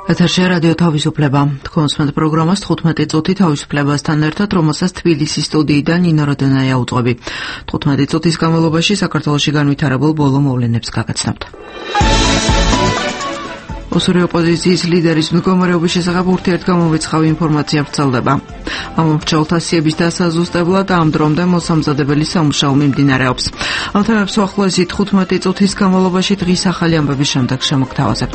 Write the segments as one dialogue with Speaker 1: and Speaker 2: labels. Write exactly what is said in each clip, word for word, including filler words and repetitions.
Speaker 1: ეთერში რადიო თავისუფლება. თქვენს პროგრამას თხუთმეტი წუთი თავისუფლებასთან ერთად, რომელსაც თბილისის სტუდიიდან ნინო როდონაია უძღვები. თხუთმეტი წუთის განმავლობაში საქართველოში განვითარებულ ბოლო მოვლენებს გაგაცნობთ. ოსური ოპოზიციის ლიდერის მდგომარეობის შესახებ ურთიერთგამომრიცხავი ინფორმაცია ვრცელდება. ამ მრჩევლთა სიების დასაზუსტებლად ამ დრომდე მოსამზადებელი სამუშაო მიმდინარეობს. ამ თემებს უახლოესი თხუთმეტი წუთის განმავლობაში დღის ახალი ამბების შემდეგ შემოგთავაზებთ.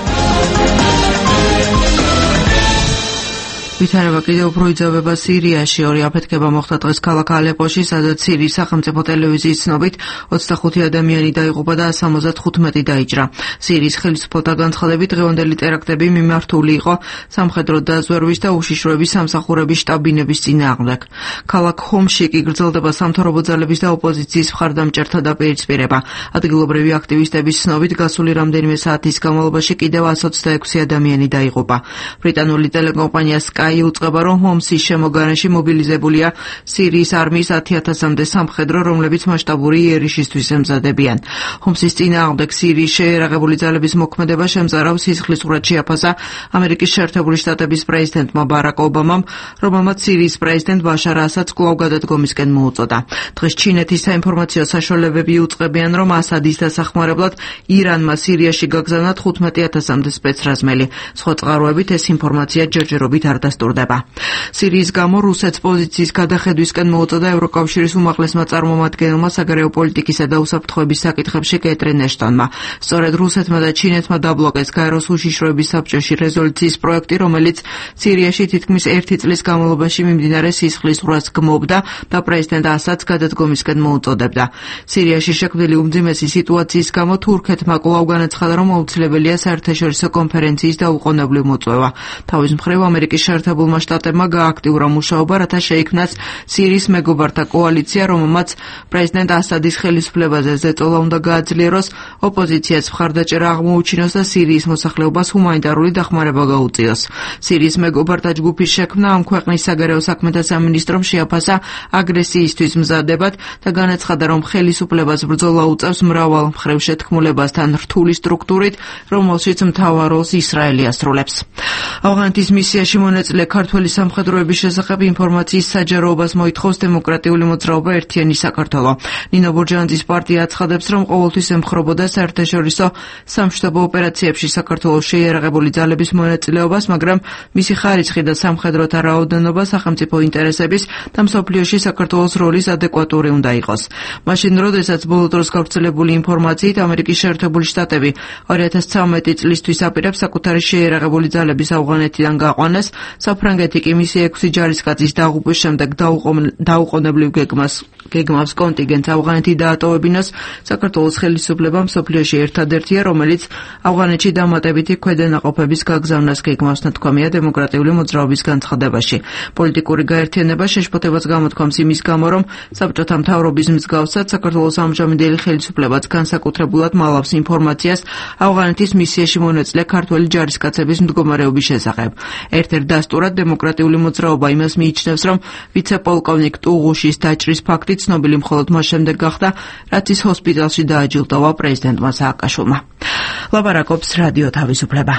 Speaker 1: ვითარება კიდევ უფრო იძაბება სირიაში. ორი აფეთქება მოხდა დღეს ქალაქ ალეპოში, სადაც სირიის სახელმწიფო ტელევიზიის ცნობით ოცდახუთი ადამიანი დაიღუპა და სამოცდათხუთმეტი დაიჭრა. სირიის ხელისუფალთა განცხადებით დღევანდელი ტერაქტები მიმართული იყო სამხედრო დაზვერვის და უშიშროების სამსახურების შტაბ-ბინების წინააღმდეგ. ქალაქ ჰომში კი გრძელდება სამთავრობო ძალების და ოპოზიციის მხარდამჭერთა დაპირისპირება. ადგილობრივი აქტივისტების ცნობით გასული რამდენიმე საათის განმავლობაში კიდევ εκατს ოცდაექვსი ადამიანი დაიღუპა. ბრიტანული ტელეკომპანია იუწყება, რომ ჰომსის შემოგარენში მობილიზებულია სირიის არმიის ათი ათასამდე სამხედრო, რომლებიც მასშტაბური იერიშისთვის ემზადებიან. ჰომსის წინააღმდეგ სირიის შეიარაღებული ძალების მოქმედება შემზარავ სისხლისღვრად შეაფასა ამერიკის შეერთებული შტატების პრეზიდენტმა ბარაკ ობამამ, რომელმაც სირიის პრეზიდენტ ბაშარ ასადს კვლავ გადადგომისკენ მოუწოდა. დღეს ჩინეთის საინფორმაციო საშუალებები იუწყებიან, რომ ასადის დასახმარებლად ირანმა სირიაში გაგზავნა თხუთმეტი ათასამდე სპეცრაზმელი. სხვა წყაროებით ეს ინფორმაცია ჯერჯერობით არ დასტურდება. სირიის გამო რუსეთს პოზიციის გადახედვისკენ მოუწოდა ევროკავშირის უმაღლესმა წარმომადგენელმა საგარეო პოლიტიკისა და უსაფრთხოების საკითხებში კეტრინ ეშტონმა. სწორედ რუსეთმა და ჩინეთმა დაბლოკეს გაეროს უშიშროების საბჭოში რეზოლუციის პროექტი, რომელიც სირიაში თითქმის ერთი წლის განმავლობაში მიმდინარე სისხლისღვრას გმობდა და პრეზიდენტ ასადს გადადგომისკენ მოუწოდებდა. სირიაში შექმნილი უმძიმესი სიტუაციის გამო თურქეთმა კვლავ განაცხადა, რომ აუცილებელია საერთაშორისო კონფერენციის დაუყოვნებლივ მოწვევა. თავის მხრივ ამერიკის შეერთებულმა შტატებმა გააქტიურა მუშაობა, რათა შეიქმნას სირიის მეგობართა კოალიცია, რომელმაც პრეზიდენტ ასადის ხელისუფლებაზე ზეწოლა უნდა გააძლიეროს, ოპოზიციას მხარდაჭერა აღმოუჩინოს და სირიის მოსახლეობას ჰუმანიტარული დახმარება გაუწიოს. სირიის მეგობართა ჯგუფის შექმნა ამ ქვეყნის საგარეო საქმეთა სამინისტრომ შეაფასა აგრესიისთვის მზადებად და განაცხადა, რომ ხელისუფლებას ბრძოლა უწევს მრავალ მხრივ შეთქმულებასთან რთული სტრუქტურით, რომელშიც მთავარ როლს ისრაელი ასრულებს. ავღანეთის მისიაში მონაწილე ქართველი სამხედროების შესახებ ინფორმაციის საჯაროებას მოითხოვს დემოკრატიული მოძრაობა ერთიანი საქართველო. ნინო ბურჯანძის პარტია აცხადებს, რომ ყოველთვის ემხრობოდა საერთაშორისო სამშვიდობო ოპერაციებში საქართველოს შეიარაღებული ძალების მონაწილეობას, მაგრამ მისი ხარისხი და სამხედროთა რაოდენობა სახელმწიფო ინტერესების და მსოფლიოში საქართველოს როლის ადეკვატური უნდა იყოს. მაშინ, როდესაც ბოლო დროს გავრცელებული ინფორმაციით ამერიკის შეერთებული შტატები ორი ათას ცხრამეტი წლისთვის აპირებს საკუთარი შეიარაღებული ძალების ავღანეთიდან გაყვანას, საფრანგეთი კი მისი ექვსი ჯარისკაცის დაღუპვის შემდეგ დაუყოვნებლივ გეგმას გეგმავს კონტინგენტს ავღანეთი დაატოვებინოს. საქართველოს ხელისუფლება მსოფლიოში ერთადერთია, რომელიც ავღანეთში დამატებითი ქვედანაყოფების გაგზავნას გეგმავს, ნათქვამია დემოკრატიული მოძრაობის განცხადებაში. პოლიტიკური გაერთიანება შეშფოთებას გამოთქვამს იმის გამო, რომ საბჭოთა მთავრობის მსგავსად საქართველოს ამჟამინდელი ხელისუფლებაც განსაკუთრებულად მალავს ინფორმაციას ავღანეთის მისიაში მონაწილე ქართველი ჯარისკაცების მდგომარეობის შესახებ. ერთ-ერთ დასტურად დემოკრატიული მოძრაობა იმას მიიჩნევს, რომ ვიცე-პოლკოვნიკ ტუღუშის დაჭრის ფაქტი ცნობილი მხოლოდ მას შემდეგ გახდა, რაც ის ჰოსპიტალში დააჯილდოვა პრეზიდენტმა სააკაშვილმა. ლაპარაკობს რადიო თავისუფლება.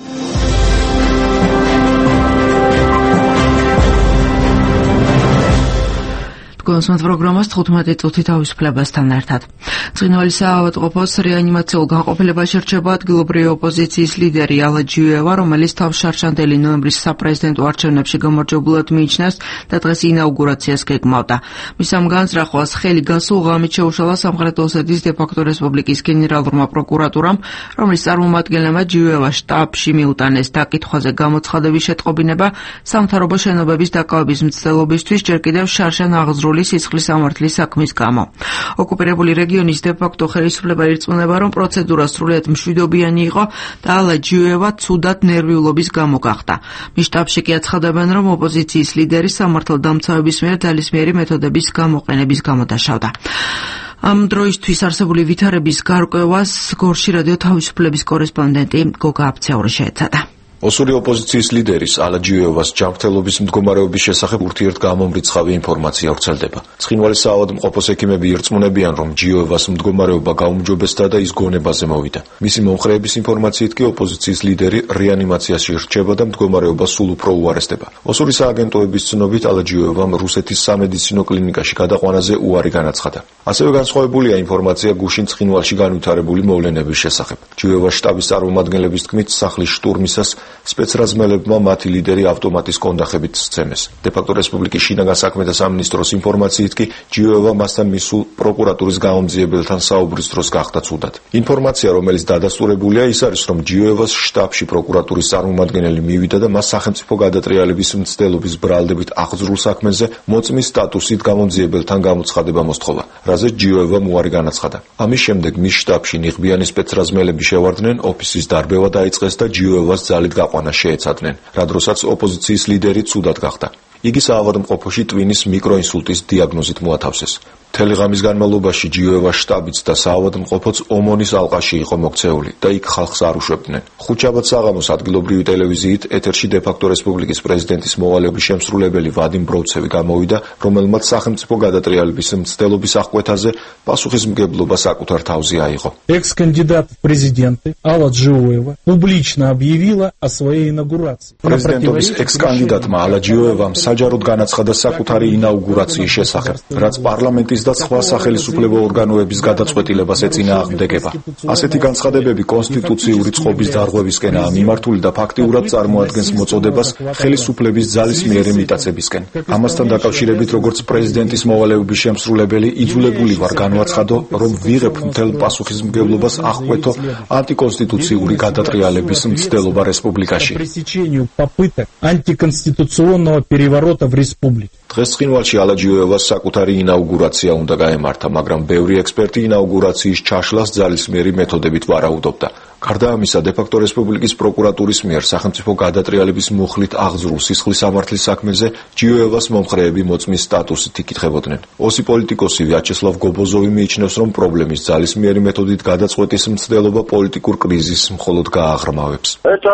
Speaker 1: გონსმათ პროგრამას თხუთმეტი წუთი თავისუფლებასთან ერთად. ცხინვალის საავადმყოფოს რეანიმაციულ განყოფილებაში რჩება ადგილობრივი ოპოზიციის ლიდერი ალა ჯიუევა, რომელიც თავს შარშანდელი ნოემბრის საპრეზიდენტო არჩევნებში გამარჯვებულად მიიჩნევს და დღეს ინაუგურაციას გეგმავდა. მის ამ განზრახვას ხელი გასულ ღამით შეუშალა სამხრეთ ოსეთის დე-ფაქტო რესპუბლიკის გენერალურმა პროკურატურამ, რომლის წარმომადგენლებმა ჯიუევა შტაბში მიუტანეს დაკითხვაზე გამოცხადების შეტყობინება სამთავრობო შენობების დაკავების მცდელობისთვის, ჯერ კიდევ შარშან აღზრული სისხლის სამართლის საქმის გამო. ოკუპირებული რეგიონის დე-ფაქტო ხელისუფლება ირწმუნება, რომ პროცედურა სრულიად მშვიდობიანი იყო და ალა ჯიუევა ცუდად ნერვიულობის გამო გახდა. მის შტაბში კი აცხადებენ, რომ ოპოზიციის ლიდერი სამართალდამცავების მიერ ძალისმიერი მეთოდების გამოყენების გამო დაშავდა. ამ დროისთვის არსებული ვითარების გარკვევას გორში რადიო თავისუფლების კორესპონდენტი გოგა აფცეური შეეცადა.
Speaker 2: ოსური ოპოზიციის ლიდერის ალაჯიოევას ჯანმრთელობის მდგომარეობის შესახებ ურთიერთგამომრიცხავი ინფორმაცია ვრცელდება. ცხინვალის საავადმყოფოს ექიმები ირწმუნებიან, რომ ჯიოევას მდგომარეობა გაუმჯობესდა და ის გონებაზე მოვიდა. მისი მომხრეების ინფორმაციით კი ოპოზიციის ლიდერი რეანიმაციაში რჩება და მდგომარეობა სულ უფრო უარესდება. ოსური სააგენტოების ცნობით ალაჯიოევამ რუსეთის სამედიცინო კლინიკაში გადაყვანაზე უარი განაცხადა. ასევე განსხვავებულია ინფორმაცია გუშინ ცხინვალში განვითარებული მოვლენების შესახებ. ჯიოევას შტაბის წარმომადგენლების თქმით, სახლის შტურმისას სპეცრაზმელებმა მათი ლიდერი ავტომატის კონდახებით სცემეს. დე-ფაქტო რესპუბლიკის შინაგან საქმეთა სამინისტროს ინფორმაციით კი ჯიოევა მასთან მისულ პროკურატურის გამომძიებელთან საუბრის დროს გახდა ცუდად. ინფორმაცია, რომელიც დადასტურებულია, ის არის, რომ ჯიოევას შტაბში პროკურატურის წარმომადგენელი მივიდა და მას სახელმწიფო გადატრიალების მცდელობის ბრალდებით აღძრულ საქმეზე მოწმის სტატუსით გამომძიებელთან გამოცხადება მოსთხოვა, რაზეც ჯიოევამ უარი განაცხადა. ამის შემდეგ მის შტაბში ნიღბიანი სპეცრაზმელები შევარდნენ, ოფისის დარბევა დაიწყეს და ჯიოევას ძალით გაყვანა შეეცადნენ, რა დროსაც ოპოზიციის ლიდერი ცუდად გახდა. იგი საავადმყოფოში ტვინის მიკროინსულტის დიაგნოზით მოათავსეს. მთელი ღამის განმავლობაში ჯიოევას შტაბიც და საავადმყოფოც ომონის ალყაში იყო მოქცეული და იქ ხალხს არ უშვებდნენ. ხუთშაბათ საღამოს ადგილობრივი ტელევიზიით ეთერში დე-ფაქტო რესპუბლიკის პრეზიდენტის მოვალეობის შემსრულებელი ვადიმ ბროვცევი გამოვიდა, რომელმაც სახელმწიფო გადატრიალების მცდელობის აღკვეთაზე პასუხისმგებლობა საკუთარ თავზე აიღო.
Speaker 3: Экс-кандидат в президенты Алла Джиоева публично объявила о своей инаугурации.
Speaker 2: პრეზიდენტობის ექს-კანდიდატმა ალა ჯიოევამ საჯაროდ განაცხადა საკუთარი ინაუგურაციის შესახებ, რაც პარლამენტის და სხვა სახელისუფლებო ორგანოების გადაწყვეტილებას ეწინააღმდეგება. ასეთი განცხადებები კონსტიტუციური წყობის დარღვევისკენაა მიმართული და ფაქტიურად წარმოადგენს მოწოდებას ხელისუფლების ძალისმიერი მიტაცებისკენ. ამასთან დაკავშირებით, როგორც პრეზიდენტის მოვალეობის შემსრულებელი, იძულებული ვარ განვაცხადო, რომ ვიღებ მთელ პასუხისმგებლობას აღკვეთო ანტიკონსტიტუციური გადატრიალების მცდელობა რესპუბლიკაში.
Speaker 3: антиконституционного переворота в республике.
Speaker 2: დღეს ცხინვალში ალა ჯიოევას საკუთარი ინაუგურაცია უნდა გაემართა, მაგრამ ბევრი ექსპერტი ინაუგურაციის ჩაშლას ძალისმიერი მეთოდებით ვარაუდობდა. გარდა ამისა, დე-ფაქტო რესპუბლიკის პროკურატურის მიერ სახელმწიფო გადატრიალების მუხლით აღძრულ სისხლის სამართლის საქმეზე ჯიოევას მომხრეები მოწმის სტატუსით იკითხებოდნენ. ოსი პოლიტიკოსი ვიაჩესლავ გობოზოვი მიიჩნევს, რომ პრობლემის ძალისმიერი მეთოდით გადაწყვეტის მცდელობა პოლიტიკურ კრიზისს მხოლოდ გააღრმავებს.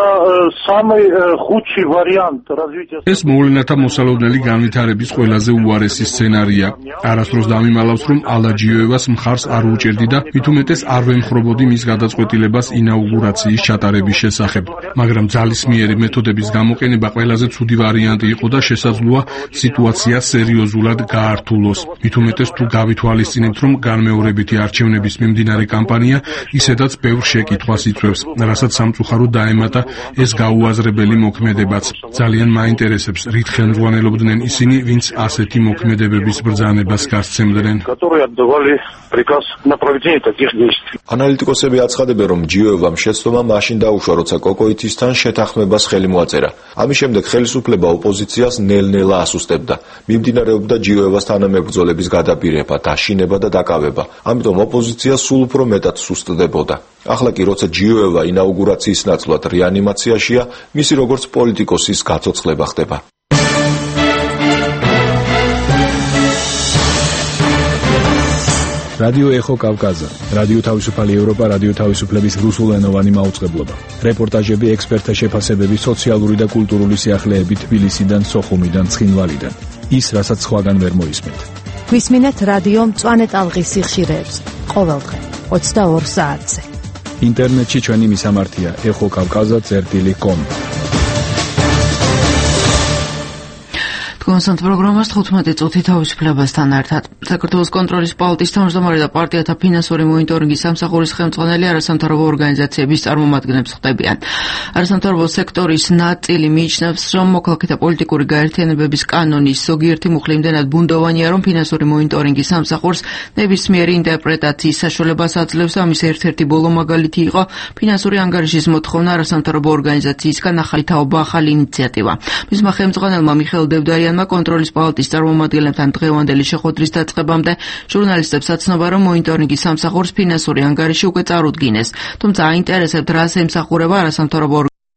Speaker 4: ეს მოვლენათა მოსალოდნელი განვითარების ყველაზე უარესი სცენარია. არასდროს დამიმალავს, რომ ალა ჯიოევას მხარს არ უჭერდი და მით უმეტეს არ ვემხრობოდი მის გადაწყვეტილებას ინაუგურაციის ჩატარების შესახებ, მაგრამ ძალისმიერი მეთოდების გამოყენება ყველაზე ცუდი ვარიანტი იყო და შესაძლოა სიტუაცია სერიოზულად გაართულოს. მით უმეტეს თუ გავითვალისწინებთ, რომ განმეორებითი არჩევნების მიმდინარე კამპანია ისედაც ბევრ შეკითხვას იწვევს, რასაც სამწუხაროდ დაემატა ეს გაუაზრებელი მოქმედებაც. ძალიან მაინტერესებს, რით ხელმძღვანელობდნენ ისინი, ვინც ასეთი მოქმედებების ბრძანებას გასცემდნენ.
Speaker 2: ანალიტიკოსები აცხადებენ, რომ ჯიოევამ შეცდომა მაშინ დაუშვა, როცა კოკოითისთან შეთანხმებას ხელი მოაწერა. ამის შემდეგ ხელისუფლება ოპოზიციას ნელ-ნელა ასუსტებდა. მიმდინარეობდა ჯიოევას თანამებრძოლების გადაბირება, დაშინება და დაკავება. ამიტომ ოპოზიცია სულ უფრო მეტად სუსტდებოდა. ახლა კი, როცა ჯიოევა ინაუგურაციის ნაცვლად რეანიმაციაშია, მისი როგორც პოლიტიკოსის გაცოცხლება ხდება.
Speaker 5: რადიო ეხო კავკაზა, რადიო თავისუფალი ევროპა, რადიო თავისუფლების რუსულენოვანი მაუწყებლობა. რეპორტაჟები, ექსპერტთა შეფასებები, სოციალური და კულტურული სიახლეები თბილისიდან, სოხუმიდან, ცხინვალიდან. ის, რასაც სხვაგან ვერ მოისმენთ.
Speaker 6: გვისმინეთ რადიო მწვანე ტალღის სიხშირეებს ყოველდღე ოცდაორ საათზე.
Speaker 5: ინტერნეტში ჩვენი მისამართია ეხო კავკაზა წერტილი კომ.
Speaker 1: კონსტანტ პროგრამას თხუთმეტი წუთი თავისუფლებასთან ერთად. საქართველოს კონტროლის პალატის თავმჯდომარე და პარტიათა ფინანსური მონიტორინგის სამსახურის ხელმძღვანელი არასამთავრობო ორგანიზაციების წარმომადგენლებს ხდებიან. არასამთავრობო სექტორის ნაწილი მიიჩნევს, რომ მოქალაქეთა პოლიტიკური გაერთიანებების კანონის ზოგიერთი მუხლი იმდენად ბუნდოვანია, რომ ფინანსური მონიტორინგის სამსახურს ნებისმიერი ინტერპრეტაციის საშუალებას აძლევს. ამის ერთ-ერთი ბოლო მაგალითი იყო ფინანსური ანგარიშის მოთხოვნა არასამთავრობო ორგანიზაციისგან ახალი თაობა, ახალი ინიციატივა. მისმა ხელმძღვანელმა მიხეილ დევდარიანმა კონტროლის პალატის წარმომადგენლებთან დღევანდელი შეხვედრის დაწყებამდე ჟურნალისტებს აცნობა, რომ მონიტორინგის სამსახურს ფინანსური ანგარიში უკვე წარუდგინეს, თუმცა აინტერესებთ, რას ემსახურება არასამთავრობო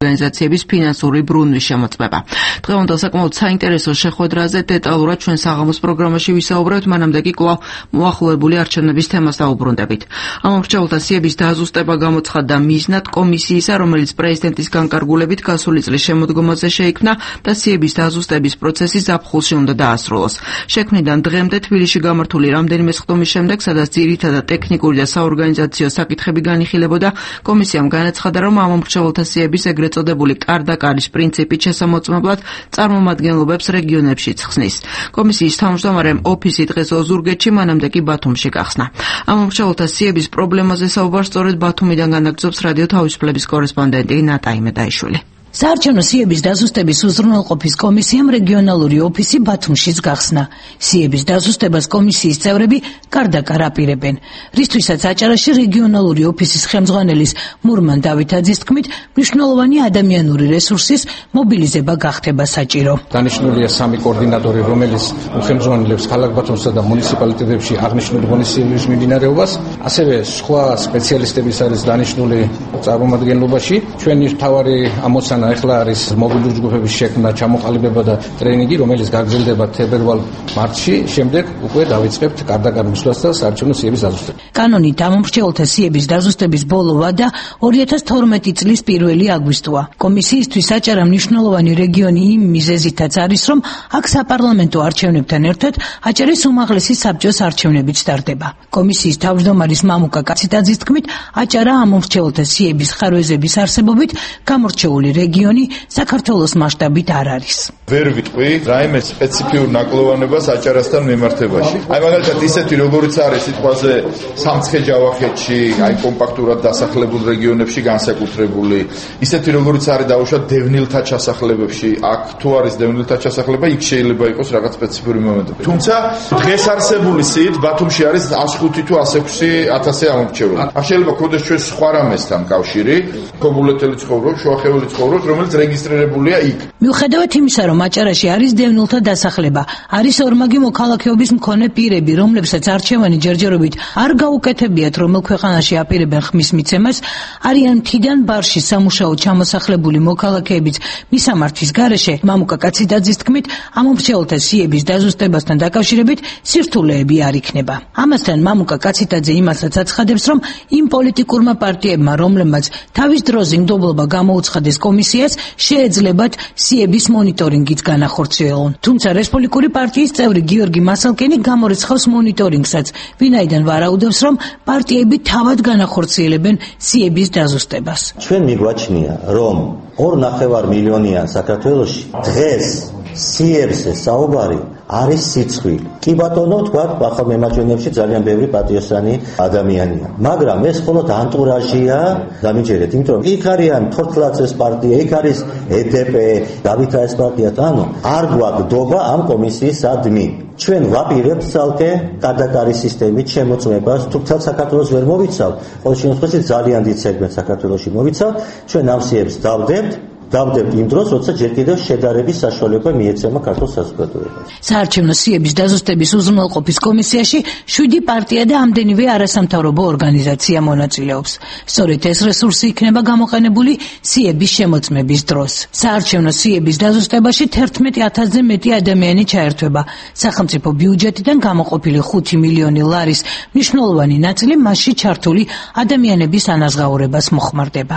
Speaker 1: ორგანიზაციების ფინანსური ბრუნვის შემოწმება. დღევანდელ საკმაოდ საინტერესო შეხვედრაზე დეტალურად ჩვენ საღამოს პროგრამაში ვისაუბრებთ, მანამდე კი კვლავ მოახლოებული არჩევნების თემას დაუბრუნდებით. ამ მრჩეველთა სიების დაზუსტება გამოცხადდა მიზნად კომისიისა, რომელიც პრეზიდენტის განკარგულებით გასული წლის შემოდგომაზე შეიქმნა და სიების დაზუსტების პროცესი ზაფხულში უნდა დაასრულოს. შექმნიდან დღემდე თბილისში გამართული რამდენიმე სხდომის შემდეგ, სადაც ძირითადად ტექნიკური და საორგანიზაციო საკითხები განიხილებოდა, კომისიამ განაცხადა, რომ ამ მრჩეველთა სიების ეგრეთ წოდებული კარ-და-კარის პრინციპით შესამოწმებლად წარმომადგენლობებს რეგიონებშიც ხსნის. კომისიის თავმჯდომარემ ოფისი დღეს ოზურგეთში, მანამდე კი ბათუმში გახსნა. ამ მრჩეველთა სიების პრობლემაზე საუბარს სწორედ ბათუმიდან განაგრძობს რადიო თავისუფლების კორესპონდენტი ნატა იმედაიშვილი.
Speaker 7: საარჩევნო სიების დაზუსტების უზრუნველყოფის კომისიამ რეგიონალური ოფისი ბათუმშიც გახსნა. სიების დაზუსტებას კომისიის წევრები კარდაკარ აპირებენ. რისთვისაც აჭარაში რეგიონალური ოფისის ხელმძღვანელის მურმან დავითაძის თქმით, მნიშვნელოვანი ადამიანური რესურსის მობილიზება გახდება საჭირო.
Speaker 8: დანიშნულია სამი კოორდინატორი, რომელიც უხელმძღვანელებს ქალაქ ბათუმსა და მუნიციპალიტეტებში აღნიშნული ღონისძიების მიმდინარეობას, ასევე სხვა სპეციალისტების არის დანიშნული წარმომადგენლობაში. ჩვენი მთავარი ამოცანა ახლა არის მობილური ჯგუფების შექმნა, ჩამოყალიბება და ტრენინგი, რომელიც გაგრძელდება თებერვალ-მარტში, შემდეგ უკვე დავიწყებთ კარდაკარ მისვლას და საარჩევნო სიების დაზუსტებას.
Speaker 7: კანონით ამ მრჩეველთა სიების დაზუსტების ბოლო ვადა ორი ათას თორმეტი წლის პირველი აგვისტოა. კომისიისთვის აჭარა მნიშვნელოვანი რეგიონი იმ მიზეზითაც არის, რომ აქ საპარლამენტო არჩევნებთან ერთად აჭარის უმაღლესი საბჭოს არჩევნებიც ტარდება. კომისიის თავმჯდომარის მამუკა კაციტაძის თქმით, აჭარა ამ მრჩეველთა სიების ხარვეზების არსებობით გამორჩეული რეგიონი საქართველოს მასშტაბით არ არის.
Speaker 9: ვერ ვიტყვი რაიმე სპეციფიურ ნაკლოვანებას აჭარასთან მიმართებაში. აი მაგალითად ისეთი როგორც არის სიტყვაზე სამცხე-ჯავახეთში, აი კომპაქტურად დასახლებულ რეგიონებში განსაკუთრებული, ისეთი როგორც არის დაუშვათ დევნილთა ჩასახლებებში, აქ თუ არის დევნილთა ჩასახლება, იქ შეიძლება იყოს რაღაც სპეციფიური მომენტები. თუმცა დღეს არსებული სიით ბათუმში არის ას ხუთი თუ ას ექვსი ათასი ამორჩეული. აქ შეიძლება ქონდეს ჩვენ სხვა რამესთან კავშირი, კომუნიტეტელი ცხოვრობს, შუახეველი ცხოვრობს, რომელიც რეგისტრირებულია იქ.
Speaker 7: მიუხედავად იმისა, რომ აჭარაში არის დევნილთა დასახლება, არის ორმაგი მოქალაქეობის მქონე პირები, რომლებსაც არჩევანი ჯერჯერობით არ გაუკეთებიათ, რომელ ქვეყანაში აპირებენ ხმის მიცემას, არიან მთიდან ბარში სამუშაოდ ჩამოსახლებული მოქალაქეებიც მისამართვის გარეშე. მამუკა კაციტაძის თქმით, ამ მრჩეველთა სიების დაზუსტებასთან დაკავშირებით სირთულეები არ იქნება. ამასთან მამუკა კაციტაძე იმასაც აცხადებს, რომ იმ პოლიტიკურმა პარტიებმა, რომლებმაც თავის დროზე მდობლობა გამოუცხადეს კომისიას, შეეძლებათ სიების მონიტორინგიც განახორციელონ. თუმცა რესპუბლიკური პარტიის წევრი გიორგი მასალკენი გამორიცხავს მონიტორინგსაც, ვინაიდან ვარაუდობს, რომ პარტიები თავად განახორციელებენ სიების დაზუსტებას.
Speaker 10: ჩვენ მიგვაჩნია, რომ ორ ნახევარ მილიონიან საქართველოში დღეს სიებზე საუბარი არის სიცხვილი. კი ბატონო, თქვა, ახალ მემარჯვენეებში ძალიან ბევრი პატიოსანი ადამიანია. მაგრამ ეს მხოლოდ ანტურაჟია, დამიჯერეთ, იმიტომ რომ იქ არიან თორთლაცეს პარტია, იქ არის ედეპე, დავითაეს პარტია, ანუ არ გვაგდობა ამ კომისიისადმი. ჩვენ ვაპირებთ ცალკე კარდაკარის სისტემით შემოწმებას, თუმცა საქართველოს ვერ მოვიცავ, ყოველ შემთხვევაში ძალიან დიდ სეგმენტს საქართველოში მოვიცავ, ჩვენ ამ სიებს დავდებთ. დავდებთ იმ დროს, როცა ჯერ კიდევ შედარების საშუალება მიეცემა ქართულ საზოგადოებას.
Speaker 7: საარჩევნო სიების დაზუსტების უზრუნველყოფის კომისიაში შვიდი პარტია და ამდენივე არასამთავრობო ორგანიზაცია მონაწილეობს. სწორედ ეს რესურსი იქნება გამოყენებული სიების შემოწმების დროს. საარჩევნო სიების დაზუსტებაში თერთმეტი ათასზე მეტი ადამიანი ჩაერთვება. სახელმწიფო ბიუჯეტიდან გამოყოფილი ხუთი მილიონი ლარის მნიშვნელოვანი ნაწილი მასში ჩართული ადამიანების ანაზღაურებას მოხმარდება.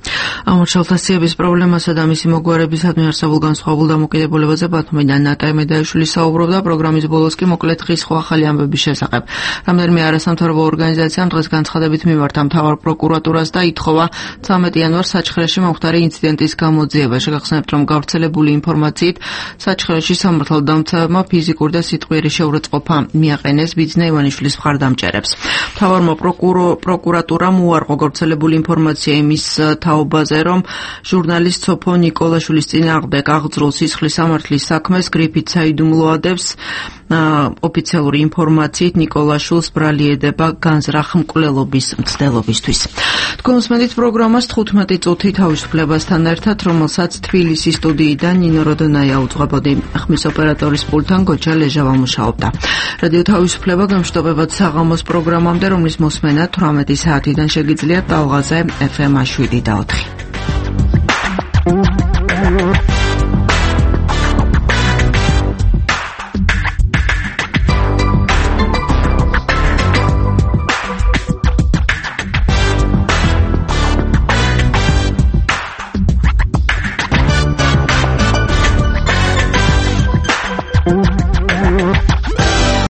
Speaker 1: ამ მრჩეველთა სიების პრობლემასა და მისი მოგვარებისადმი არსებულ განსხვავებულ დამოკიდებულებაზე ბათუმიდან ნატა იმედაიშვილი საუბრობდა. პროგრამის ბოლოს კი მოკლედ ხის სხვა ახალი ამბების შესახებ. რამდენიმე არასამთავრობო ორგანიზაციამ დღეს განცხადებით მიმართა მთავარ პროკურატურას და ითხოვა ცამეტი იანვარს საჩხერეში მომხდარი ინციდენტის გამოძიება. შეგახსენებთ, რომ გავრცელებული ინფორმაციით საჩხერეში სამართალდამცავებმა ფიზიკური და სიტყვიერი შეურაცხყოფა მიაყენეს ბიძინა ივანიშვილის მხარდამჭერებს. მთავარმა პროკურატურამ უარყო გავრცელებული ინფორმაცია იმის თაობაზე, რომ ჟურნალისტ სოფო ნიკოლაშვილის წინააღმდეგ აღძრულ სისხლის სამართლის საქმეს გრიფით საიდუმლოადებს. ოფიციალური ინფორმაციით ნიკოლაშვილს ბრალი ედება განზრახ მკვლელობის მცდელობისთვის. თქვენ უსმენთ პროგრამას თხუთმეტი წუთი თავისუფლებასთან ერთად, რომელსაც თბილისის სტუდიიდან ნინო როდონაია უძღვებოდი. ხმის ოპერატორის პულტთან გოჩა ლეჟავა მუშაობდა. რადიო თავისუფლება გამშვიდობებად საღამოს პროგრამამდე, რომლის მოსმენა თვრამეტი საათიდან შეგიძლიათ ტალღაზე ეფ ემ შვიდი და ოთხი.